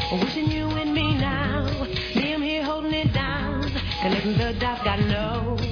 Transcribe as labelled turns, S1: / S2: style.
S1: Wishing you and me now. Me, I'm here holding it down. Connecting the dots, got no